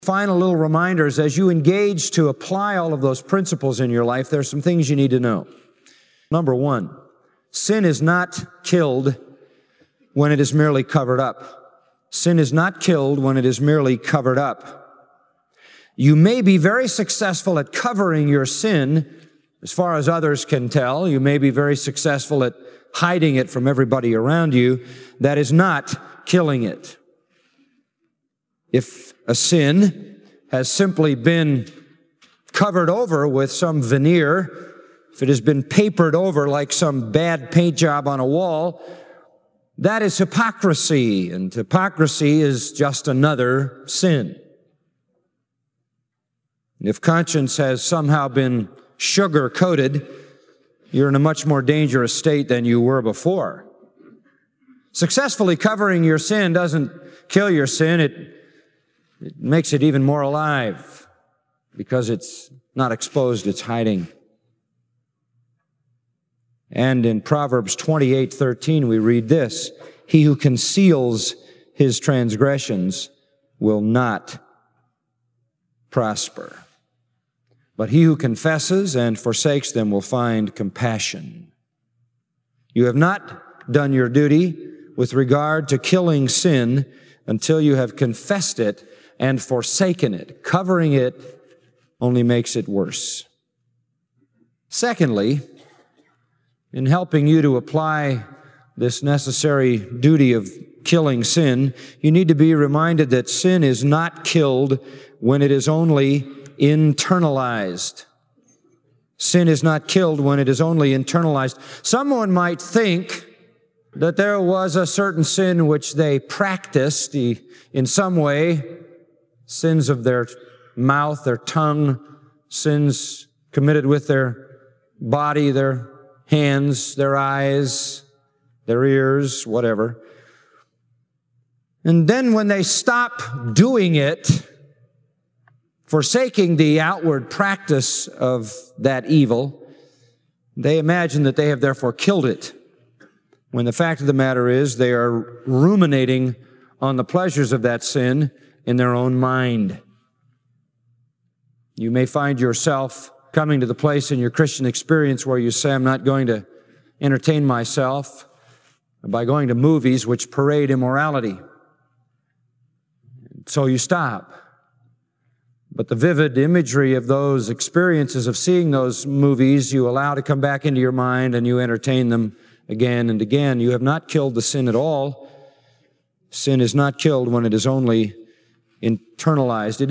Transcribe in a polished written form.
Final little reminders as you engage to apply all of those principles in your life. There's some things you need to know. Number one, sin is not killed when it is merely covered up. Sin is not killed when it is merely covered up. You may be very successful at covering your sin as far as others can tell. You may be very successful at hiding it from everybody around you. That is not killing it. If a sin has simply been covered over with some veneer, if it has been papered over like some bad paint job on a wall, that is hypocrisy, and hypocrisy is just another sin. If conscience has somehow been sugar-coated, you're in a much more dangerous state than you were before. Successfully covering your sin doesn't kill your sin. It makes it even more alive because it's not exposed, it's hiding. And in Proverbs 28:13 we read this, "He who conceals his transgressions will not prosper, but he who confesses and forsakes them will find compassion." You have not done your duty with regard to killing sin until you have confessed it and forsaken it. Covering it only makes it worse. Secondly, in helping you to apply this necessary duty of killing sin, you need to be reminded that sin is not killed when it is only internalized. Sin is not killed when it is only internalized. Someone might think that there was a certain sin which they practiced in some way, sins of their mouth, their tongue, sins committed with their body, their hands, their eyes, their ears, whatever. And then when they stop doing it, forsaking the outward practice of that evil, they imagine that they have therefore killed it, when the fact of the matter is they are ruminating on the pleasures of that sin in their own mind. You may find yourself coming to the place in your Christian experience where you say, "I'm not going to entertain myself by going to movies which parade immorality." So you stop. But the vivid imagery of those experiences of seeing those movies, you allow to come back into your mind and you entertain them again and again. You have not killed the sin at all. Sin is not killed when it is only internalized.